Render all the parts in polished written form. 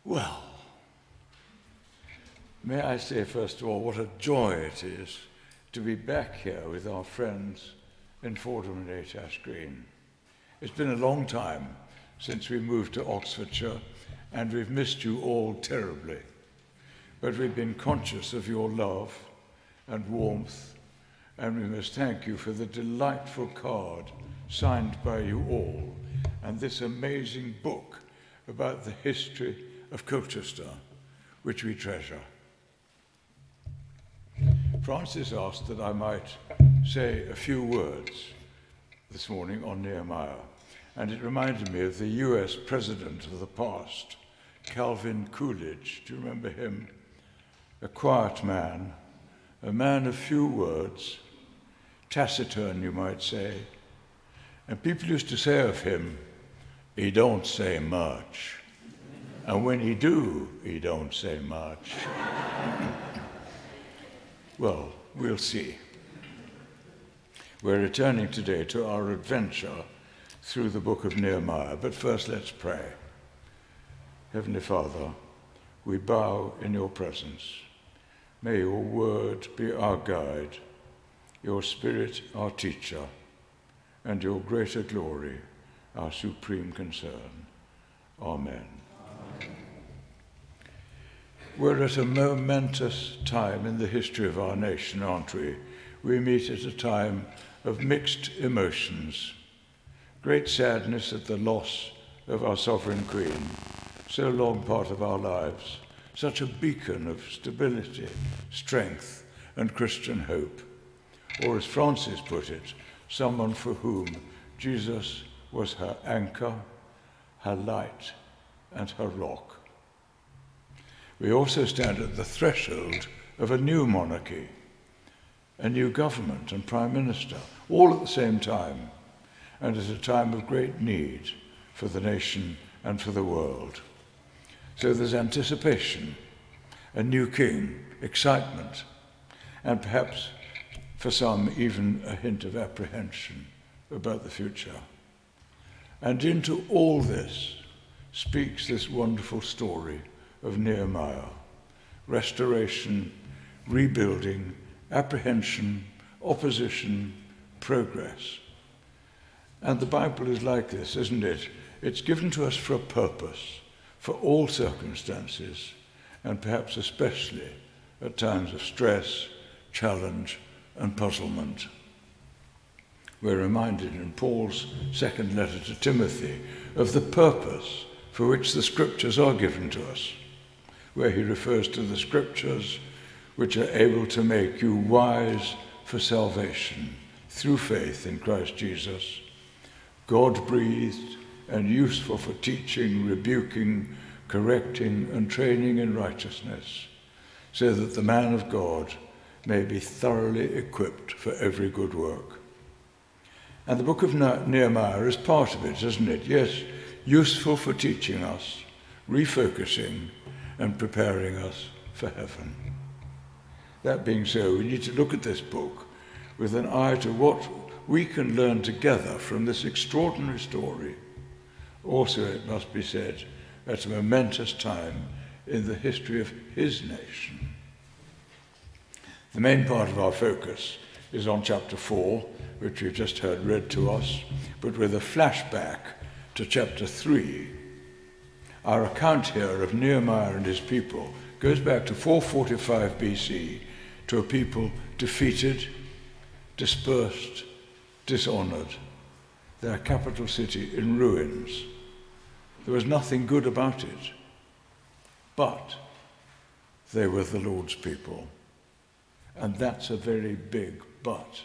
Well, may I say first of all what a joy it is to be back here with our friends in Fordham and 8 Ash Green. It's been a long time since we moved to Oxfordshire, and we've missed you all terribly. But we've been conscious of your love and warmth, and we must thank you for the delightful card signed by you all and this amazing book about the history of Colchester, which we treasure. Francis asked that I might say a few words this morning on Nehemiah, and it reminded me of the US president of the past, Calvin Coolidge. Do you remember him? A quiet man, a man of few words, taciturn, you might say. And people used to say of him, he don't say much. And when he do, he don't say much. Well, we'll see. We're returning today to our adventure through the book of Nehemiah, but first let's pray. Heavenly Father, we bow in your presence. May your word be our guide, your spirit our teacher, and your greater glory our supreme concern. Amen. We're at a momentous time in the history of our nation, aren't we? We meet at a time of mixed emotions. Great sadness at the loss of our sovereign queen, so long part of our lives, such a beacon of stability, strength, and Christian hope. Or as Francis put it, someone for whom Jesus was her anchor, her light, and her rock. We also stand at the threshold of a new monarchy, a new government and prime minister, all at the same time, and at a time of great need for the nation and for the world. So there's anticipation, a new king, excitement, and perhaps for some even a hint of apprehension about the future. And into all this speaks this wonderful story of Nehemiah: restoration, rebuilding, apprehension, opposition, progress. And the Bible is like this, isn't it? It's given to us for a purpose, for all circumstances, and perhaps especially at times of stress, challenge, and puzzlement. We're reminded in Paul's second letter to Timothy of the purpose for which the scriptures are given to us, where he refers to the scriptures which are able to make you wise for salvation through faith in Christ Jesus, God-breathed and useful for teaching, rebuking, correcting, and training in righteousness, so that the man of God may be thoroughly equipped for every good work. And the book of Nehemiah is part of it, isn't it? Yes, useful for teaching us, refocusing, and preparing us for heaven. That being so, we need to look at this book with an eye to what we can learn together from this extraordinary story. Also, it must be said, at a momentous time in the history of his nation. The main part of our focus is on chapter 4, which we've just heard read to us, but with a flashback to chapter 3. Our account here of Nehemiah and his people goes back to 445 BC, to a people defeated, dispersed, dishonored, their capital city in ruins. There was nothing good about it, but they were the Lord's people. And that's a very big but.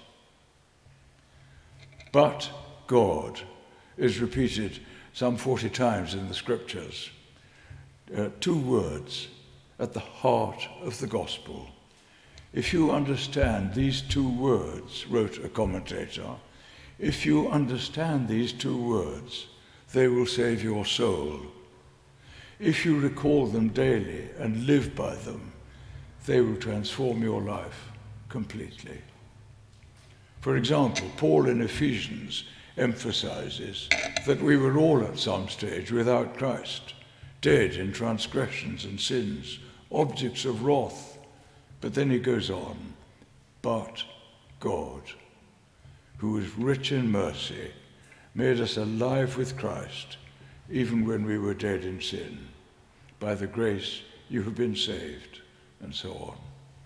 But God is repeated some 40 times in the scriptures. Two words at the heart of the gospel. If you understand these two words, wrote a commentator, if you understand these two words, they will save your soul. If you recall them daily and live by them, they will transform your life completely. For example, Paul in Ephesians emphasizes that we were all at some stage without Christ, dead in transgressions and sins, objects of wrath. But then he goes on, but God, who is rich in mercy, made us alive with Christ, even when we were dead in sin. By the grace you have been saved, and so on.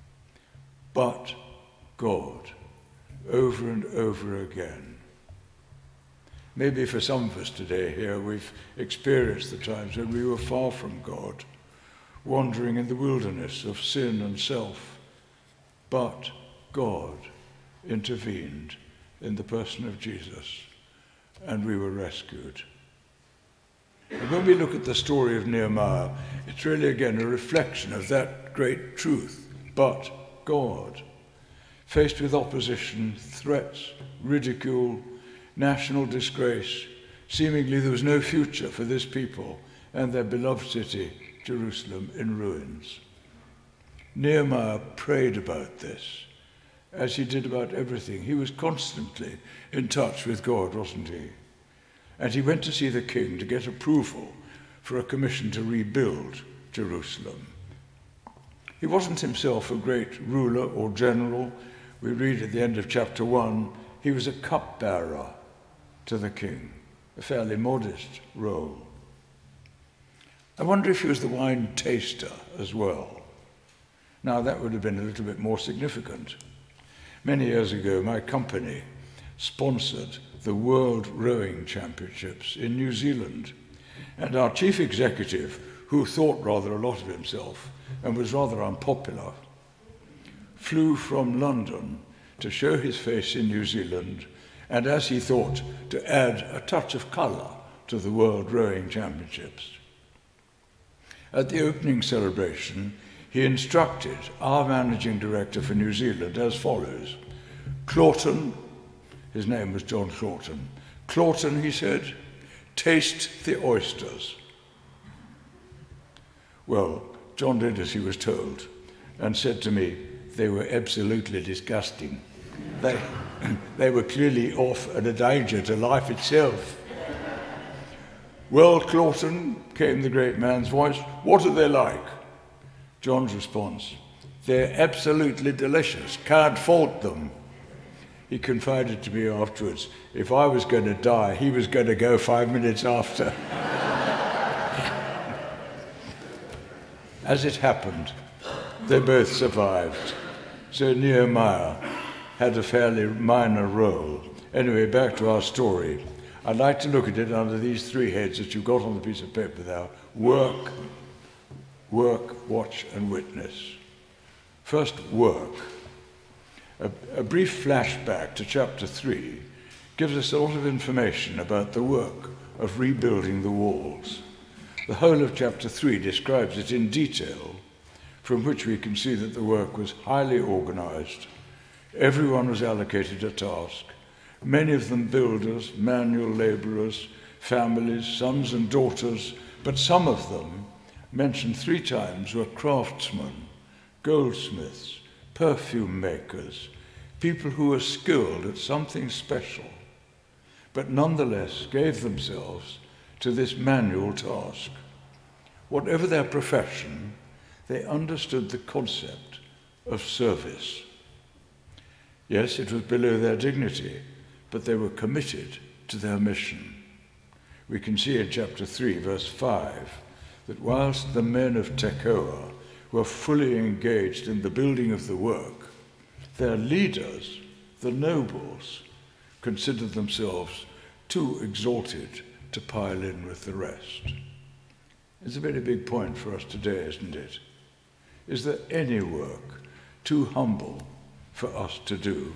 But God, over and over again. Maybe for some of us today here, we've experienced the times when we were far from God, wandering in the wilderness of sin and self. But God intervened in the person of Jesus, and we were rescued. And when we look at the story of Nehemiah, it's really again a reflection of that great truth. But God, faced with opposition, threats, ridicule, national disgrace, seemingly there was no future for this people and their beloved city, Jerusalem, in ruins. Nehemiah prayed about this, as he did about everything. He was constantly in touch with God, wasn't he? And he went to see the king to get approval for a commission to rebuild Jerusalem. He wasn't himself a great ruler or general. We read at the end of chapter 1, he was a cupbearer to the king, a fairly modest role. I wonder if he was the wine taster as well. Now that would have been a little bit more significant. Many years ago, my company sponsored the World Rowing Championships in New Zealand. And our chief executive, who thought rather a lot of himself and was rather unpopular, flew from London to show his face in New Zealand, and as he thought, to add a touch of colour to the World Rowing Championships. At the opening celebration, he instructed our managing director for New Zealand as follows. Claughton, his name was John Claughton. Claughton, he said, taste the oysters. Well, John did as he was told and said to me, they were absolutely disgusting. They were clearly off and a danger to life itself. Well, Claughton, came the great man's voice, what are they like? John's response, they're absolutely delicious, can't fault them. He confided to me afterwards, if I was going to die, he was going to go 5 minutes after. As it happened, they both survived. So Nehemiah had a fairly minor role. Anyway, back to our story. I'd like to look at it under these three heads that you've got on the piece of paper there. Work, watch, and witness. First, work. A brief flashback to chapter 3 gives us a lot of information about the work of rebuilding the walls. The whole of chapter 3 describes it in detail, from which we can see that the work was highly organized. Everyone was allocated a task, many of them builders, manual laborers, families, sons and daughters, but some of them, mentioned 3 times, were craftsmen, goldsmiths, perfume makers, people who were skilled at something special, but nonetheless gave themselves to this manual task. Whatever their profession, they understood the concept of service. Yes, it was below their dignity, but they were committed to their mission. We can see in chapter 3, verse 5, that whilst the men of Tekoa were fully engaged in the building of the work, their leaders, the nobles, considered themselves too exalted to pile in with the rest. It's a very big point for us today, isn't it? Is there any work too humble for us to do?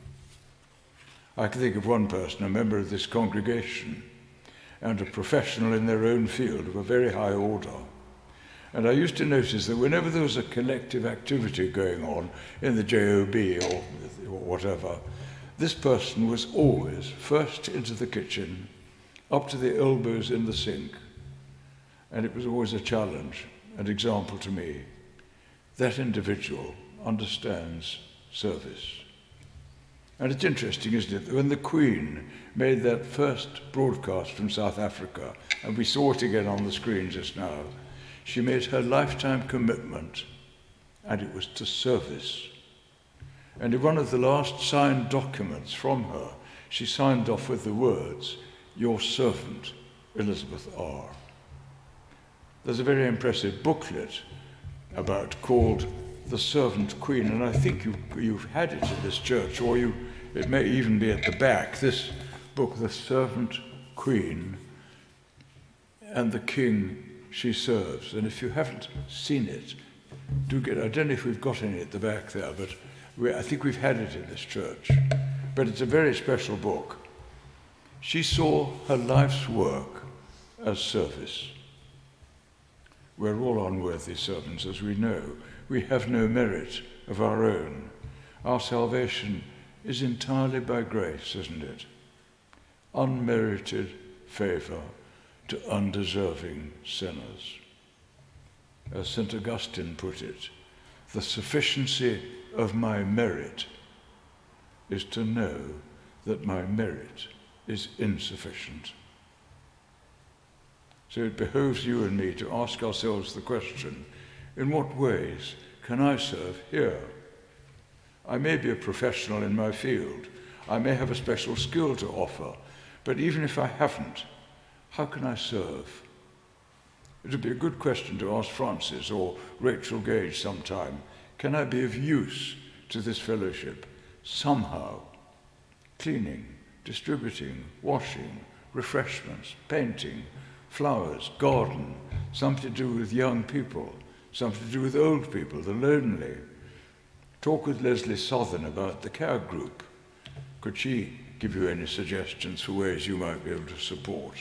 I can think of one person, a member of this congregation, and a professional in their own field of a very high order. And I used to notice that whenever there was a collective activity going on in the JOB or whatever, this person was always first into the kitchen, up to the elbows in the sink. And it was always a challenge, an example to me. That individual understands service. And it's interesting, isn't it, that when the Queen made that first broadcast from South Africa, and we saw it again on the screen just now, she made her lifetime commitment, and it was to service. And in one of the last signed documents from her, she signed off with the words, "Your servant, Elizabeth R." There's a very impressive booklet called The Servant Queen, and I think you've had it in this church, or it may even be at the back. This book, The Servant Queen and the King She Serves. And if you haven't seen it, do get. I don't know if we've got any at the back there, but I think we've had it in this church. But it's a very special book. She saw her life's work as service. We're all unworthy servants, as we know. We have no merit of our own. Our salvation is entirely by grace, isn't it? Unmerited favor to undeserving sinners. As St. Augustine put it, the sufficiency of my merit is to know that my merit is insufficient. So it behoves you and me to ask ourselves the question, in what ways can I serve here? I may be a professional in my field. I may have a special skill to offer. But even if I haven't, how can I serve? It would be a good question to ask Francis or Rachel Gage sometime. Can I be of use to this fellowship somehow? Cleaning, distributing, washing, refreshments, painting, flowers, garden, something to do with young people, something to do with old people, the lonely. Talk with Leslie Southern about the care group. Could she give you any suggestions for ways you might be able to support?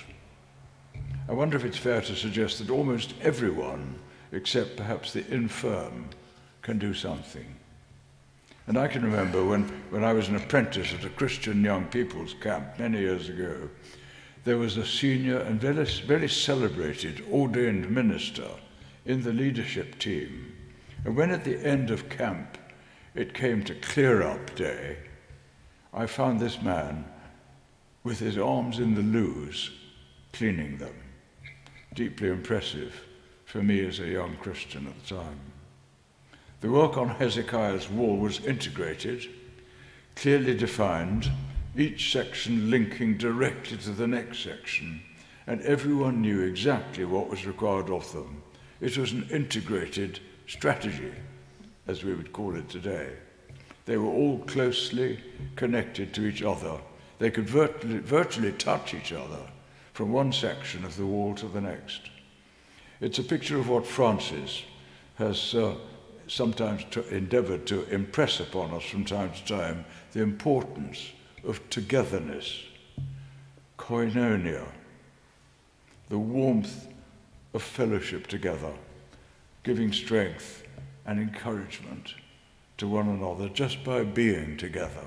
I wonder if it's fair to suggest that almost everyone, except perhaps the infirm, can do something. And I can remember when I was an apprentice at a Christian young people's camp many years ago, there was a senior and very, very celebrated ordained minister in the leadership team. And when at the end of camp it came to clear up day, I found this man with his arms in the loos cleaning them. Deeply impressive for me as a young Christian at the time. The work on Hezekiah's wall was integrated, clearly defined, each section linking directly to the next section, and everyone knew exactly what was required of them. It was an integrated strategy, as we would call it today. They were all closely connected to each other. They could virtually touch each other from one section of the wall to the next. It's a picture of what Francis has sometimes endeavored to impress upon us from time to time, the importance of togetherness, koinonia, the warmth of fellowship together, giving strength and encouragement to one another just by being together.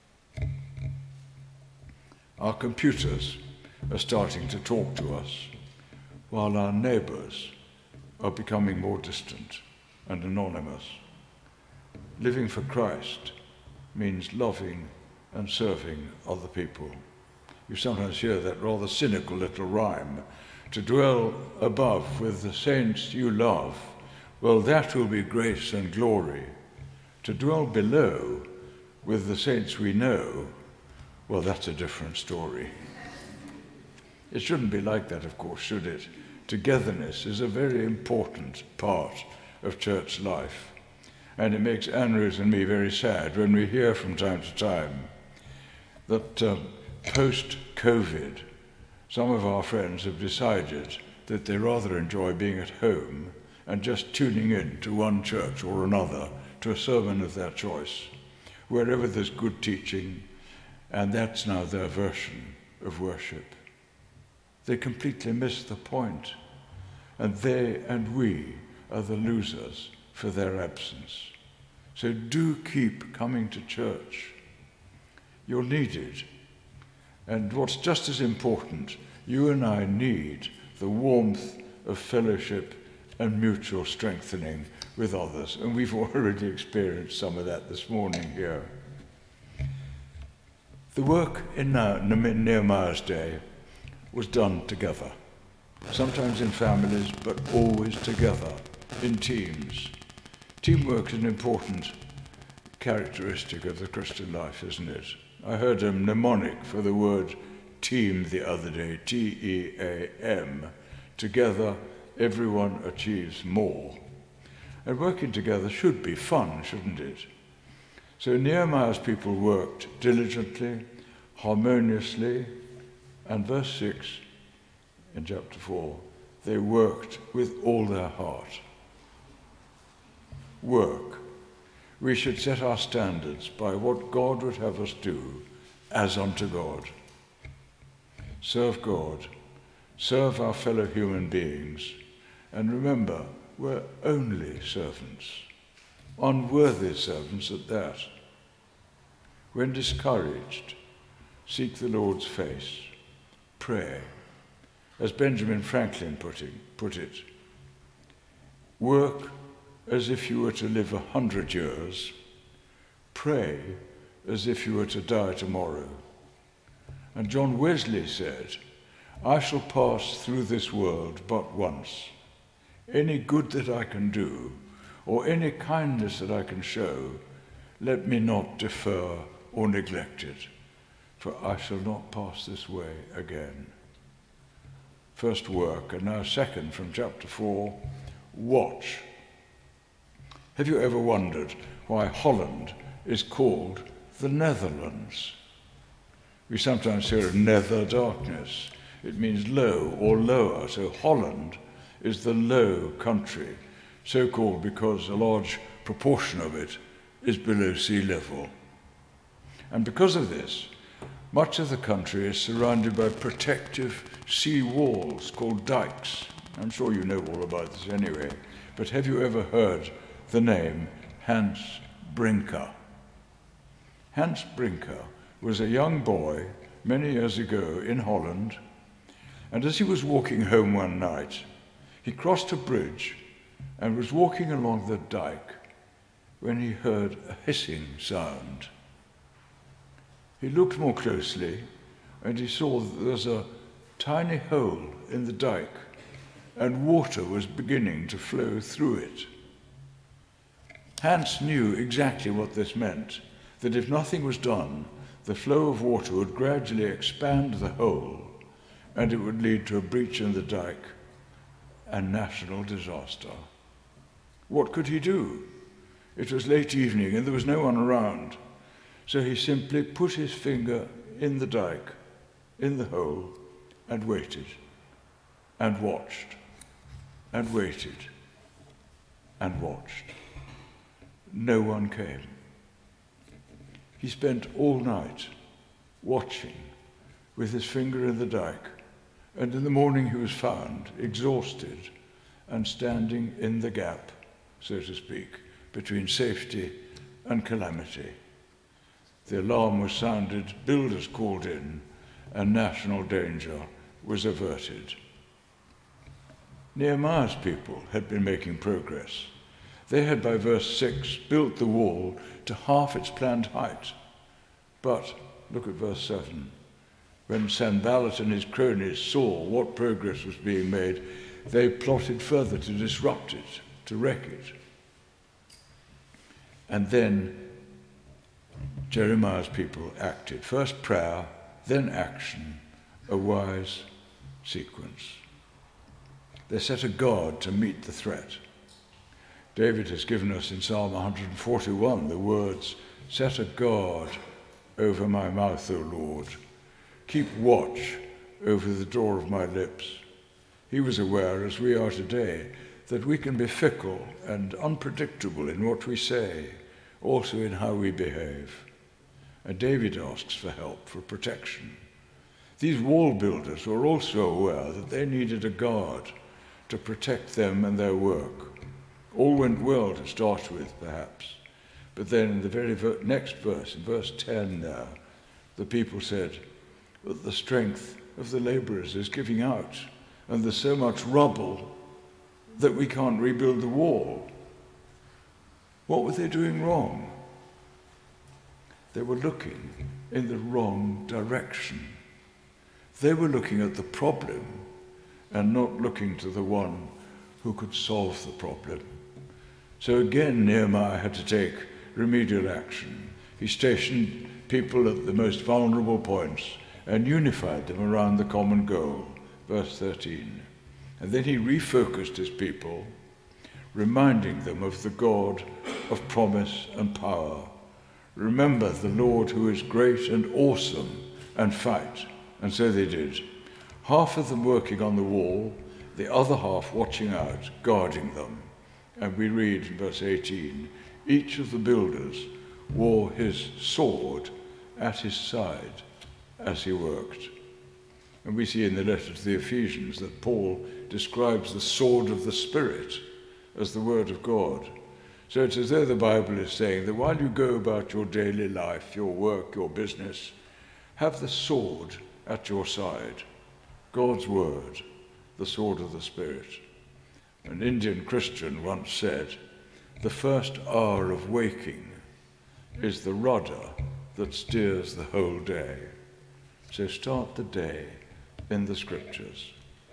Our computers are starting to talk to us, while our neighbours are becoming more distant and anonymous. Living for Christ means loving and serving other people. You sometimes hear that rather cynical little rhyme, to dwell above with the saints you love, well, that will be grace and glory. To dwell below with the saints we know, well, that's a different story. It shouldn't be like that, of course, should it? Togetherness is a very important part of church life. And it makes Anne-Rose and me very sad when we hear from time to time that post-COVID, some of our friends have decided that they rather enjoy being at home and just tuning in to one church or another, to a sermon of their choice, wherever there's good teaching, and that's now their version of worship. They completely miss the point, and they and we are the losers for their absence. So do keep coming to church. You're needed. And what's just as important, you and I need the warmth of fellowship and mutual strengthening with others. And we've already experienced some of that this morning here. The work in Nehemiah's day was done together, sometimes in families, but always together, in teams. Teamwork is an important characteristic of the Christian life, isn't it? I heard a mnemonic for the word team the other day, T-E-A-M. Together, everyone achieves more. And working together should be fun, shouldn't it? So Nehemiah's people worked diligently, harmoniously, and verse 6 in chapter 4, they worked with all their heart. Work. We should set our standards by what God would have us do as unto God. Serve God, serve our fellow human beings, and remember, we're only servants, unworthy servants at that. When discouraged, seek the Lord's face, pray. As Benjamin Franklin put it, work as if you were to live 100 years, pray as if you were to die tomorrow. And John Wesley said, I shall pass through this world but once. Any good that I can do, or any kindness that I can show, let me not defer or neglect it, for I shall not pass this way again. First, work, and now second, from chapter 4, watch. Have you ever wondered why Holland is called the Netherlands? We sometimes hear of nether darkness. It means low or lower, so Holland is the low country, so called because a large proportion of it is below sea level. And because of this, much of the country is surrounded by protective sea walls called dikes. I'm sure you know all about this anyway, but have you ever heard the name Hans Brinker? Hans Brinker was a young boy many years ago in Holland, and as he was walking home one night, he crossed a bridge and was walking along the dike when he heard a hissing sound. He looked more closely and he saw that there was a tiny hole in the dike and water was beginning to flow through it. Hans knew exactly what this meant, that if nothing was done, the flow of water would gradually expand the hole and it would lead to a breach in the dike and national disaster. What could he do? It was late evening and there was no one around. So he simply put his finger in the dike, in the hole, and waited, and watched, and waited, and watched. No one came. He spent all night watching with his finger in the dike, and in the morning he was found exhausted and standing in the gap, so to speak, between safety and calamity. The alarm was sounded, builders called in, and national danger was averted. Nehemiah's people had been making progress. They had, by verse 6, built the wall to half its planned height. But, look at verse 7, when Sanballat and his cronies saw what progress was being made, they plotted further to disrupt it, to wreck it. And then Jeremiah's people acted. First prayer, then action, a wise sequence. They set a guard to meet the threat. David has given us in Psalm 141 the words, set a guard over my mouth, O Lord. Keep watch over the door of my lips. He was aware, as we are today, that we can be fickle and unpredictable in what we say, also in how we behave. And David asks for help, for protection. These wall builders were also aware that they needed a guard to protect them and their work. All went well to start with, perhaps. But then in the very next verse, in verse 10 there, the people said that the strength of the laborers is giving out, and there's so much rubble that we can't rebuild the wall. What were they doing wrong? They were looking in the wrong direction. They were looking at the problem and not looking to the one who could solve the problem. So again, Nehemiah had to take remedial action. He stationed people at the most vulnerable points and unified them around the common goal, verse 13. And then he refocused his people, reminding them of the God of promise and power. Remember the Lord who is great and awesome, and fight. And so they did. Half of them working on the wall, the other half watching out, guarding them. And we read in verse 18, each of the builders wore his sword at his side as he worked. And we see in the letter to the Ephesians that Paul describes the sword of the Spirit as the word of God. So it's as though the Bible is saying that while you go about your daily life, your work, your business, have the sword at your side, God's word, the sword of the Spirit. An Indian Christian once said, the first hour of waking is the rudder that steers the whole day. So start the day in the Scriptures.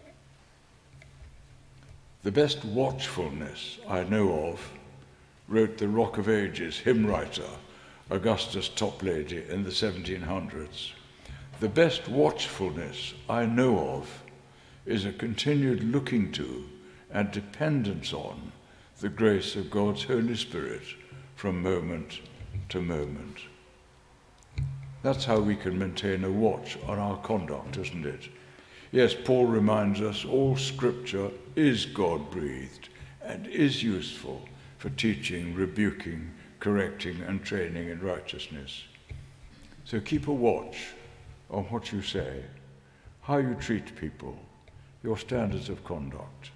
The best watchfulness I know of, wrote the Rock of Ages hymn writer Augustus Toplady in the 1700s. The best watchfulness I know of is a continued looking to and dependence on the grace of God's Holy Spirit from moment to moment. That's how we can maintain a watch on our conduct, isn't it? Yes, Paul reminds us all Scripture is God-breathed and is useful for teaching, rebuking, correcting, and training in righteousness. So keep a watch on what you say, how you treat people, your standards of conduct.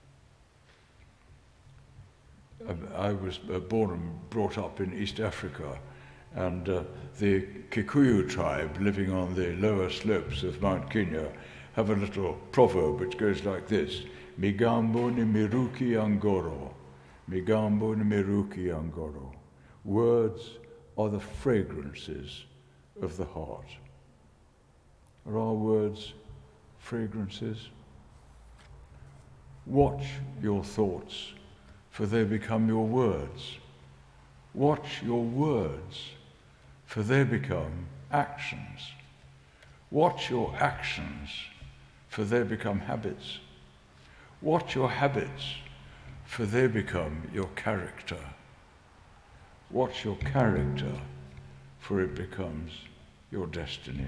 I was born and brought up in East Africa, and the Kikuyu tribe living on the lower slopes of Mount Kenya have a little proverb which goes like this: Migambo ni miruki angoro, migambo ni miruki angoro. Words are the fragrances of the heart. Are our words fragrances? Watch your thoughts, for they become your words. Watch your words, for they become actions. Watch your actions, for they become habits. Watch your habits, for they become your character. Watch your character, for it becomes your destiny.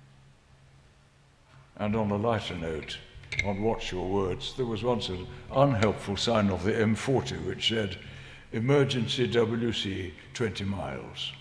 And on a lighter note, on watch your words, there was once an unhelpful sign of the M40 which said, emergency WC 20 miles.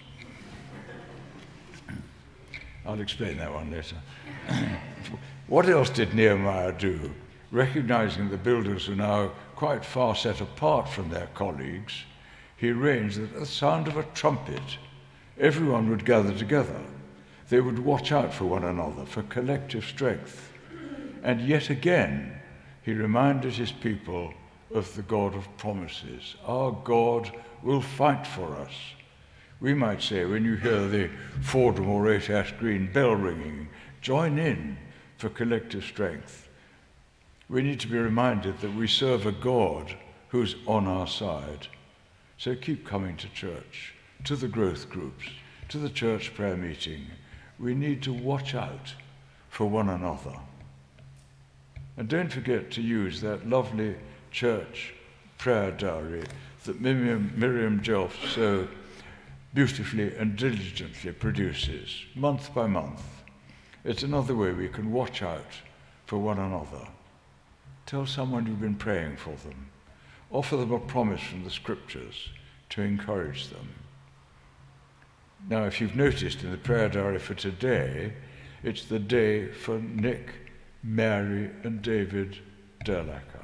I'll explain that one later. What else did Nehemiah do? Recognizing the builders were now quite far set apart from their colleagues, he arranged that at the sound of a trumpet, everyone would gather together. They would watch out for one another, for collective strength. And yet again, he reminded his people of the God of promises. Our God will fight for us. We might say, when you hear the Fordham or 8 Ash Green bell ringing, join in for collective strength. We need to be reminded that we serve a God who's on our side. So keep coming to church, to the growth groups, to the church prayer meeting. We need to watch out for one another. And don't forget to use that lovely church prayer diary that Miriam Jelf so beautifully and diligently produces, month by month. It's another way we can watch out for one another. Tell someone you've been praying for them. Offer them a promise from the Scriptures to encourage them. Now, if you've noticed in the prayer diary for today, it's the day for Nick, Mary, and David Derlacher.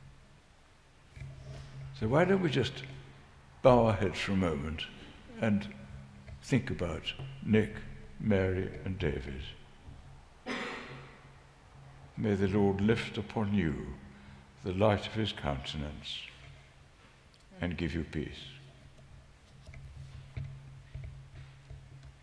So why don't we just bow our heads for a moment and think about Nick, Mary, and David. May the Lord lift upon you the light of his countenance and give you peace.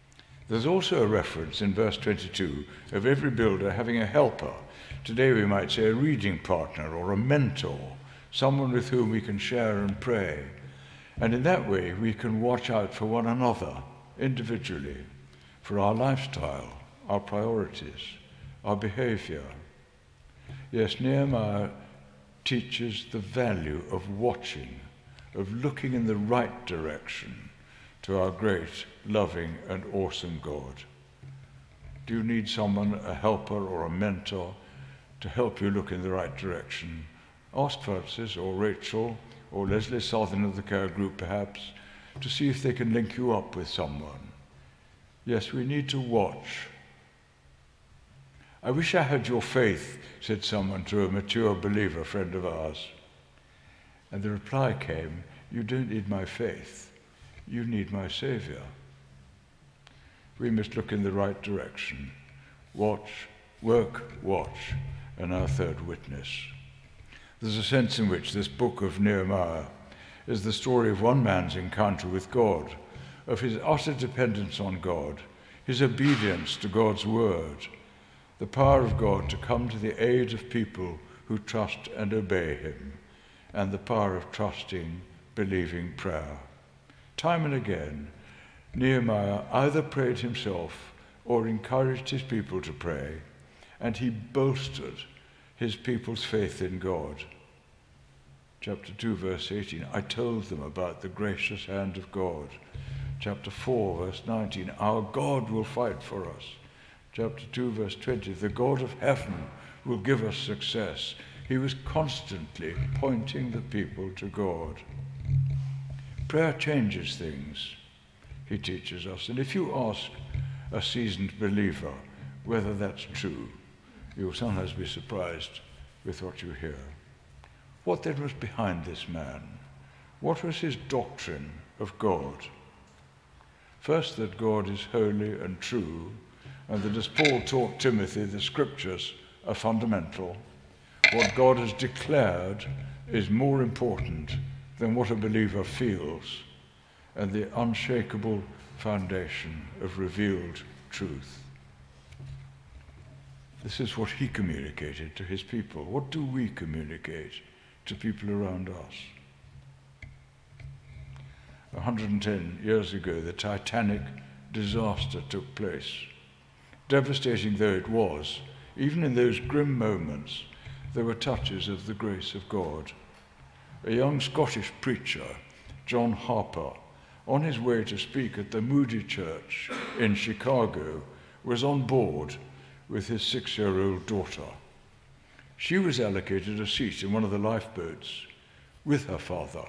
There's also a reference in verse 22 of every builder having a helper. Today we might say a reading partner or a mentor, someone with whom we can share and pray. And in that way we can watch out for one another individually, for our lifestyle, our priorities, our behavior. Yes, Nehemiah teaches the value of watching, of looking in the right direction to our great, loving, and awesome God. Do you need someone, a helper or a mentor, to help you look in the right direction? Ask Francis or Rachel or Leslie Southern of the care group perhaps, to see if they can link you up with someone. Yes, we need to watch. I wish I had your faith, said someone to a mature believer friend of ours. And the reply came, you don't need my faith. You need my Savior. We must look in the right direction. Watch, work, watch, and our third witness. There's a sense in which this book of Nehemiah is the story of one man's encounter with God, of his utter dependence on God, his obedience to God's word, the power of God to come to the aid of people who trust and obey him, and the power of trusting, believing prayer. Time and again, Nehemiah either prayed himself or encouraged his people to pray, and he bolstered his people's faith in God. Chapter 2, verse 18, I told them about the gracious hand of God. Chapter 4, verse 19, our God will fight for us. Chapter 2, verse 20, the God of heaven will give us success. He was constantly pointing the people to God. Prayer changes things, he teaches us. And if you ask a seasoned believer whether that's true, you'll sometimes be surprised with what you hear. What then was behind this man? What was his doctrine of God? First, that God is holy and true, and that as Paul taught Timothy, the scriptures are fundamental. What God has declared is more important than what a believer feels, and the unshakable foundation of revealed truth. This is what he communicated to his people. What do we communicate to people around us? 110 years ago, the Titanic disaster took place. Devastating though it was, even in those grim moments, there were touches of the grace of God. A young Scottish preacher, John Harper, on his way to speak at the Moody Church in Chicago, was on board with his 6-year-old daughter. She was allocated a seat in one of the lifeboats with her father.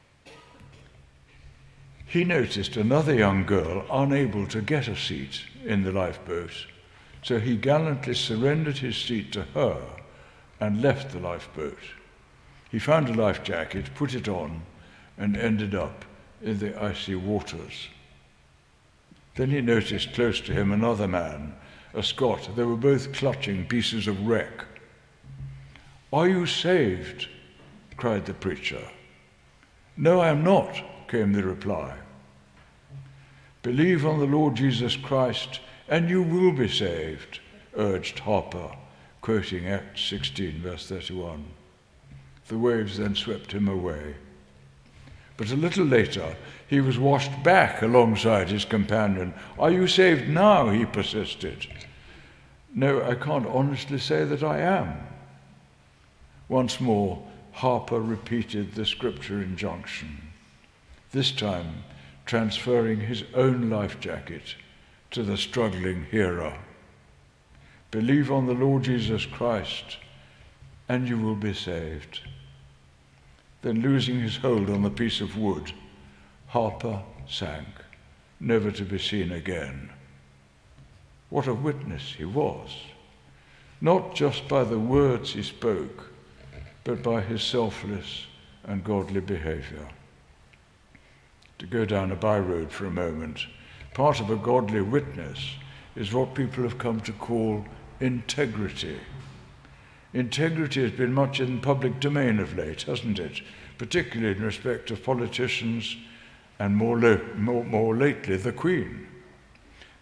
He noticed another young girl unable to get a seat in the lifeboat, so he gallantly surrendered his seat to her and left the lifeboat. He found a life jacket, put it on, and ended up in the icy waters. Then he noticed close to him another man, a Scot. They were both clutching pieces of wreck. "Are you saved?" cried the preacher. "No, I am not," came the reply. "Believe on the Lord Jesus Christ, and you will be saved," urged Harper, quoting Acts 16, verse 31. The waves then swept him away. But a little later, he was washed back alongside his companion. "Are you saved now?" he persisted. "No, I can't honestly say that I am." Once more, Harper repeated the scripture injunction, this time transferring his own life jacket to the struggling hearer. "Believe on the Lord Jesus Christ, and you will be saved." Then, losing his hold on the piece of wood, Harper sank, never to be seen again. What a witness he was, not just by the words he spoke, but by his selfless and godly behavior. To go down a byroad for a moment, part of a godly witness is what people have come to call integrity. Integrity has been much in public domain of late, hasn't it? Particularly in respect of politicians and more lately the Queen.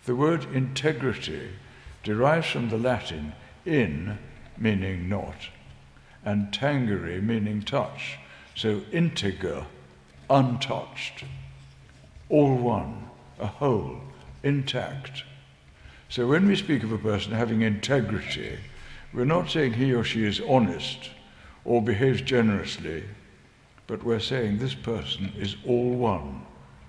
The word integrity derives from the Latin in, meaning not, and tangere, meaning touch. So integer, untouched, all one, a whole, intact. So when we speak of a person having integrity, we're not saying he or she is honest or behaves generously, but we're saying this person is all one,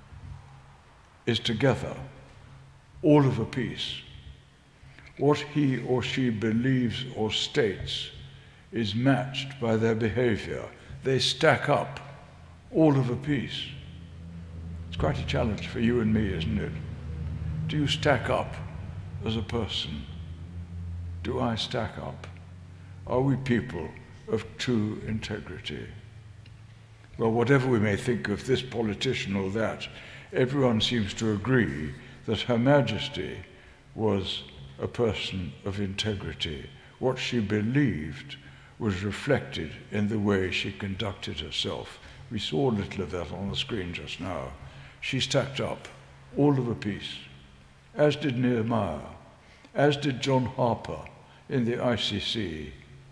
is together, all of a piece. What he or she believes or states is matched by their behavior. They stack up, all of a piece. It's quite a challenge for you and me, isn't it? Do you stack up as a person? Do I stack up? Are we people of true integrity? Well, whatever we may think of this politician or that, everyone seems to agree that Her Majesty was a person of integrity. What she believed was reflected in the way she conducted herself. We saw a little of that on the screen just now. She stacked up, all of a piece, as did Nehemiah, as did John Harper in the ICC.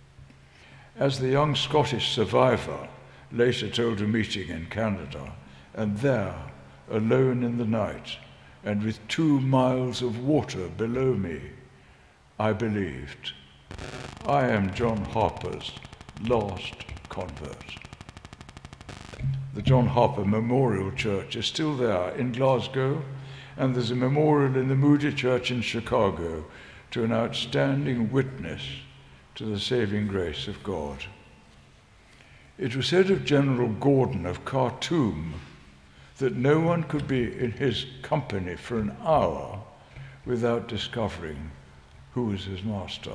As the young Scottish survivor later told a meeting in Canada, and there, alone in the night, and with 2 miles of water below me, I believed, I am John Harper's last convert. The John Harper Memorial Church is still there in Glasgow, and there's a memorial in the Moody Church in Chicago to an outstanding witness to the saving grace of God. It was said of General Gordon of Khartoum that no one could be in his company for an hour without discovering who was his master.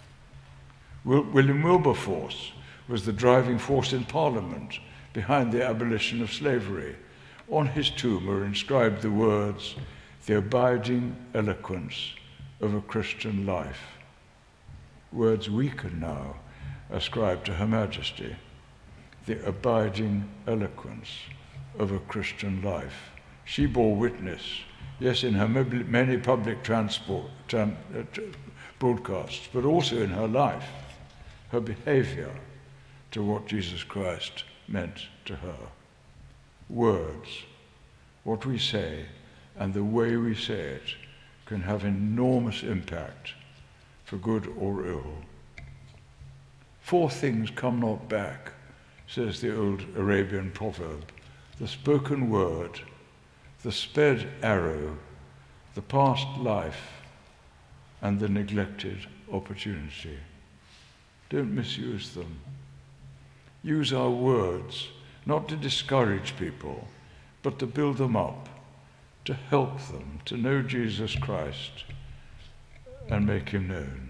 William Wilberforce was the driving force in Parliament behind the abolition of slavery. On his tomb are inscribed the words, "The abiding eloquence of a Christian life." Words we can now ascribe to Her Majesty. The abiding eloquence of a Christian life. She bore witness, yes, in her many public broadcasts, but also in her life, her behavior to what Jesus Christ meant to her. Words, what we say, and the way we say it can have enormous impact for good or ill. 4 things come not back, says the old Arabian proverb: the spoken word, the sped arrow, the past life, and the neglected opportunity. Don't misuse them. Use our words not to discourage people, but to build them up, to help them to know Jesus Christ and make him known.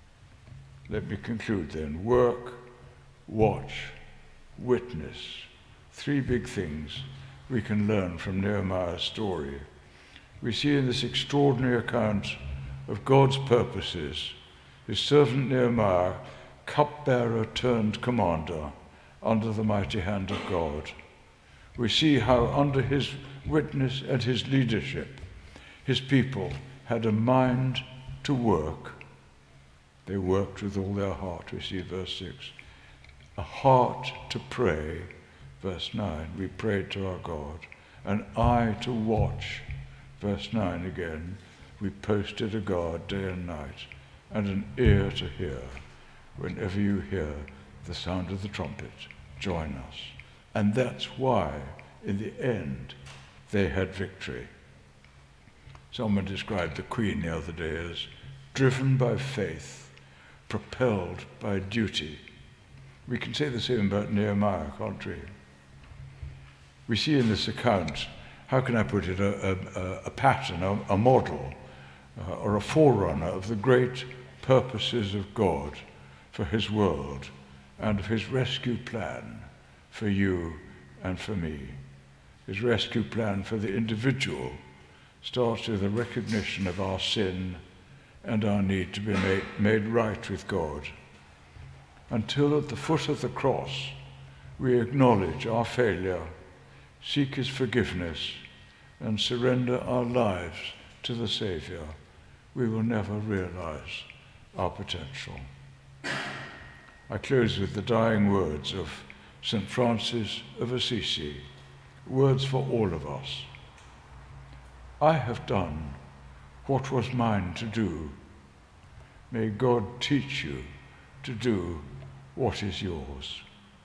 Let me conclude then. Work, watch, witness. 3 big things we can learn from Nehemiah's story. We see in this extraordinary account of God's purposes his servant Nehemiah, cupbearer turned commander, under the mighty hand of God. We see how under his witness and his leadership, his people had a mind to work. They worked with all their heart, we see verse 6. A heart to pray, verse 9, we prayed to our God. An eye to watch, verse 9 again, we posted a guard day and night. And an ear to hear. Whenever you hear the sound of the trumpet, join us. And that's why, in the end, they had victory. Someone described the Queen the other day as driven by faith, propelled by duty. We can say the same about Nehemiah, can't we? We see in this account, how can I put it, a pattern, a model, or a forerunner of the great purposes of God for his world and of his rescue plan for you and for me. His rescue plan for the individual starts with a recognition of our sin and our need to be made right with God, until at the foot of the cross we acknowledge our failure, seek his forgiveness, and surrender our lives to the Saviour, we will never realize our potential. I close with the dying words of St. Francis of Assisi, words for all of us. I have done what was mine to do. May God teach you to do what is yours.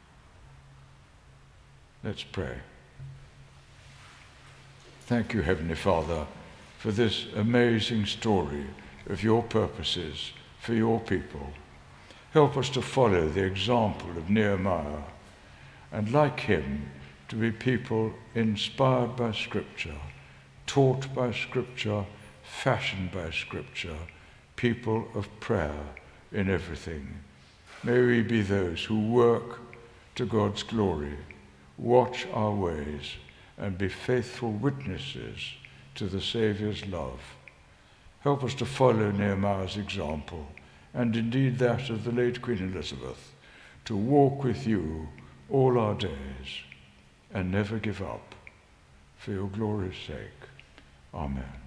Let's pray. Thank you, Heavenly Father, for this amazing story of your purposes for your people. Help us to follow the example of Nehemiah and, like him, to be people inspired by Scripture, taught by Scripture, fashioned by Scripture, people of prayer in everything. May we be those who work to God's glory, watch our ways, and be faithful witnesses to the Saviour's love. Help us to follow Nehemiah's example, and indeed that of the late Queen Elizabeth, to walk with you all our days and never give up, for your glory's sake. Amen.